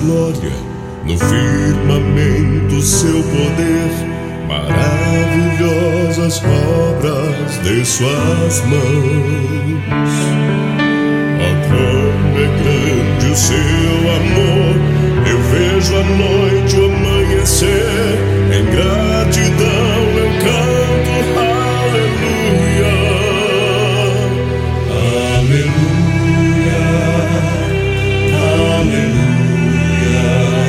glória, no firmamento seu poder, maravilhosas obras de suas mãos. Oh, como é grande o seu amor, eu vejo a noite, o amanhecer, em gratidão eu canto aleluia, aleluia, aleluia,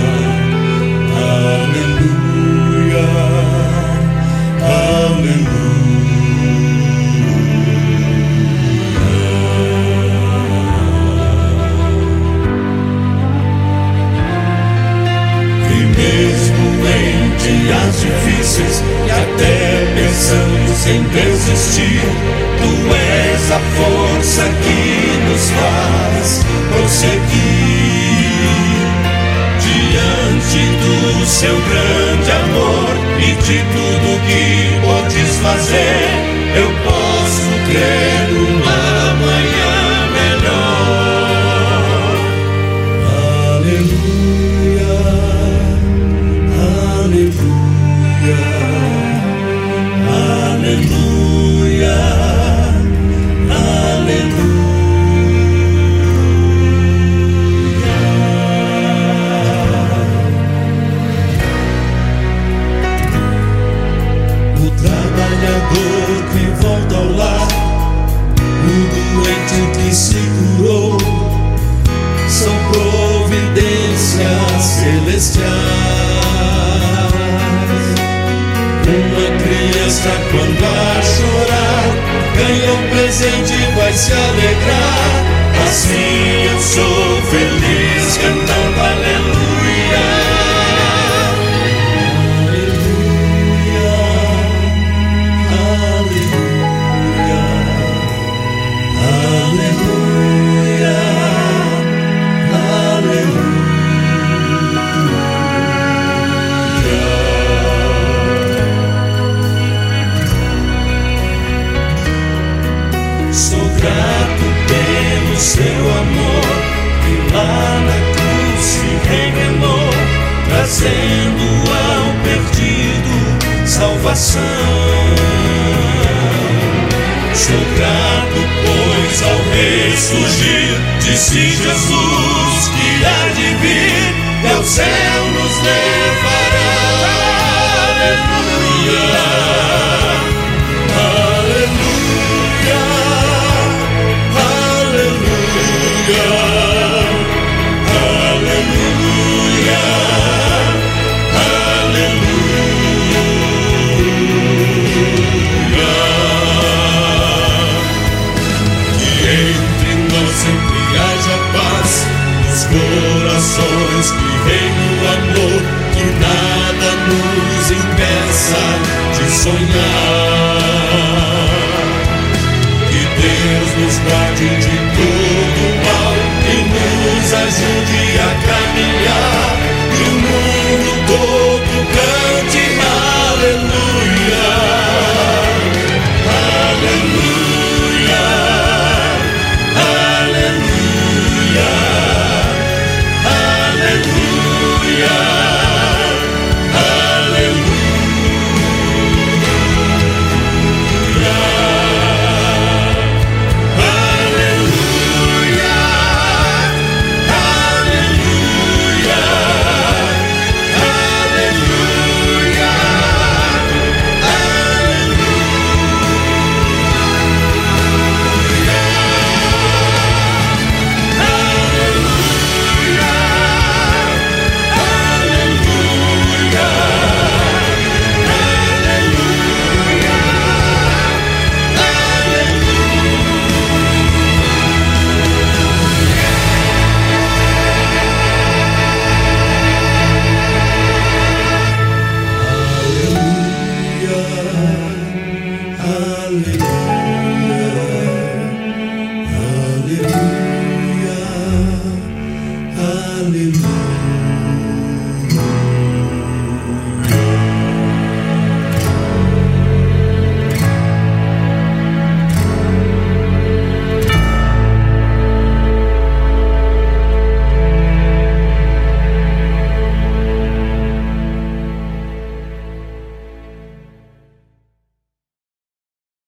aleluia, aleluia. Dias difíceis e até pensamos em desistir, tu és a força que nos faz prosseguir. Diante do seu grande amor e de tudo que podes fazer, eu posso crer numa manhã melhor. Aleluia, aleluia, aleluia, aleluia. O trabalhador que volta ao lar, o doente que se curou, são providências celestiais. Uma criança quando a chorar, ganha um presente e vai se alegrar. Assim eu sou feliz cantando aleluia, aleluia, aleluia, aleluia, aleluia. Sou grato pelo seu amor, que lá na cruz se revelou, trazendo ao perdido salvação. Sou grato, pois ao ressurgir disse Jesus que há de vir, ao céu nos levará. Aleluia, aleluia, aleluia, aleluia, aleluia. Que entre nós sempre haja paz, nos corações que reine o amor, que nada nos impeça de sonhar. Que Deus nos guarde de tudo